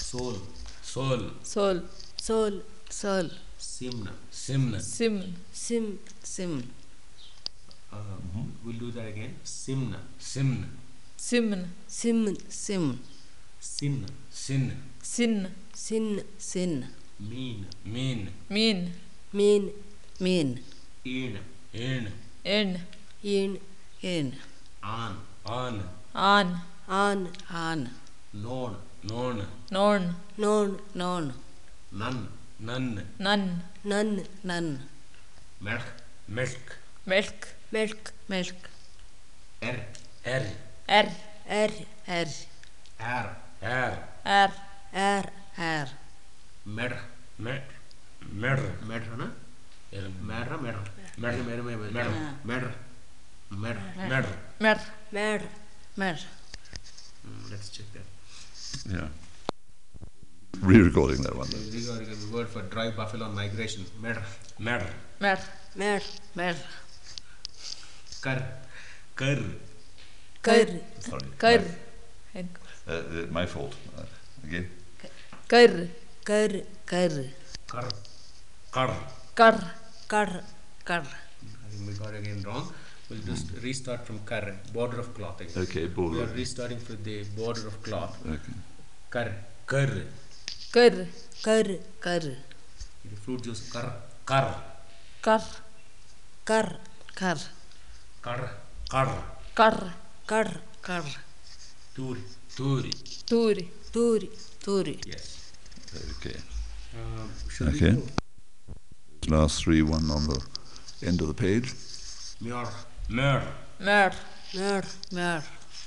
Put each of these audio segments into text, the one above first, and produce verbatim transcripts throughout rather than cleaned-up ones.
Soul. Soul. Soul. Soul. Soul. Simna. Simna. Sim. Sim. Sim. Uh, We'll do that again. Simna. Simna. Simn. Sim. Sim. Sin. Sin. Sin. Sin. Sin. Mean. Mean. Mean. Mean. Mean. In. In. In. In. In. On. On. On. On. On. Known. Known. Known. Known. Known. None. None. None. None. None. Milk. Milk. Milk. Milk. Milk. Er. Er. Er. Air. Air. Air. Air. Er. Air. Air. Med. Mer. Mer. Med, है ना? Er. Mer, mer. Mer. Mer, mer, mer. Mer. Mer. Mer. Mer. Mer. Mer. Mer. Mm, Let's check that. Yeah. Re-recording that one. We got a word for dry buffalo on migration. Mer. Mer. Mer. Mer. Mer. Kar. Kar. Kar. Sorry. Kar. My, uh, uh, my fault. Uh, again. Kar. Kar. Kar. Kar. Kar. Kar. Kar. Kar. I think we got it again wrong. We'll just restart from kar. Border of clothing. Okay, We border. are restarting for the border of cloth. Okay. Kar. Kar. Kar. Kar. Kar. The fruit juice. Kar. Kar. Kar. Kar. Kar. Kar. Kar. Kar. Kar. Kar. Turi. Turi. Turi. Turi. Turi. Yes. Okay. Um, should Okay. we go? Last three, one on the end of the page. Mjör. Mer. Mer. Mer. Mer.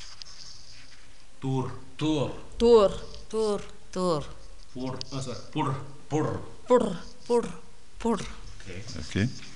Tur. Tur. Tur. Tur. Tur. Pur. Oh, sorry. Pur. Pur. Pur. Pur. Pur. Okay. Okay.